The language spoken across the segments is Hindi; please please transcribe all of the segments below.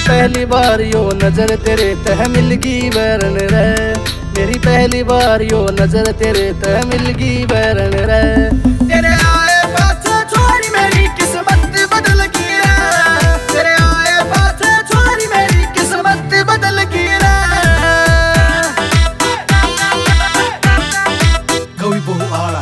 पहली बार यो नजर तेरे तह मिलगी बैरन रे, मेरी पहली बार यो नजर तेरे तह मिलगी बैरन रे। तेरे आए पाछे छोरी मेरी किस्मत बदल गई रे, तेरे आए पाछे छोरी मेरी किस्मत बदल गई रे। कवि बहु आड़ा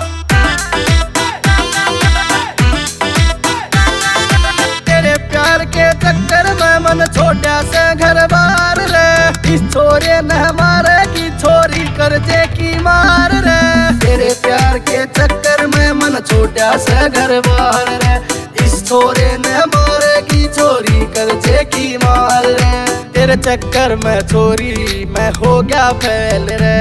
तेरे प्यार के चक्कर में मन छोड़ा से घर बार रे, इस छोरे न मारेगी छोरी करजे की मार रे। तेरे प्यार के चक्कर में मन छोड़ा से घर बार रे, इस छोरे न मारेगी छोरी करजे की मार रे। तेरे चक्कर में छोरी मैं हो गया फैल रे,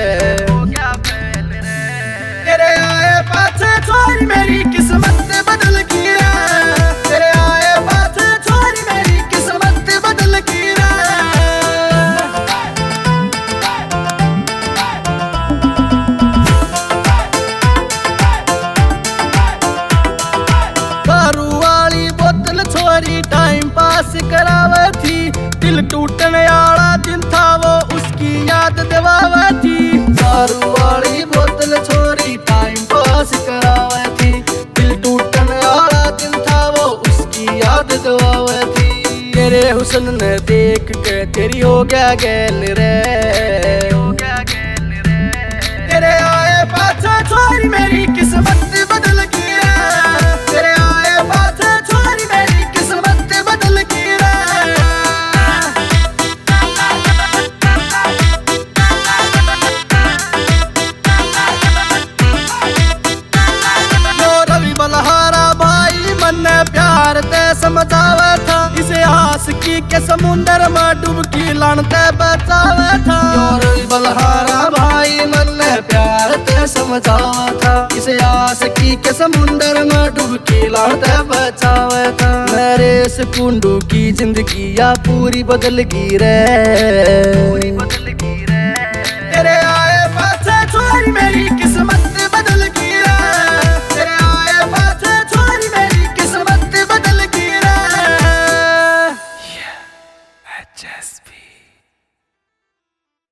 तेरे आए पाछे छोरी मेरी किस्मत बदल गई रे, तेरे आए पाछे छोरी मेरी किस्मत बदल गई रे। दारू वाली बोतल छोरी टाइम पास करावे थी, दिल टूटने वाला दिन था वो उसकी याद दिवावे थी। दारू वाली बोतल छोरी टाइम पास करावे थी, दिल टूटने वाला दिन था वो उसकी याद दिवावे थी। तेरे हुस्न ने देख के तेरी हो गया गैल रे, तेरे आए पाछे छोरी मेरी किस्मत बदल गई रे, तेरे आए पाछे छोरी मेरी किस्मत बदल गई रे। रवि बलहारा भाई मन प्यार ते समझावे था, इसे आशिकी के समुंदर में डुबकी लानते बचावे था। रवि बलहारा भाई मन प्यार ते समझावा था, इसे आशिकी के समुंदर में डुबकी लानते बचावे था। नरेश कुंडू की जिंदगी या पूरी बदल गई रे, तेरे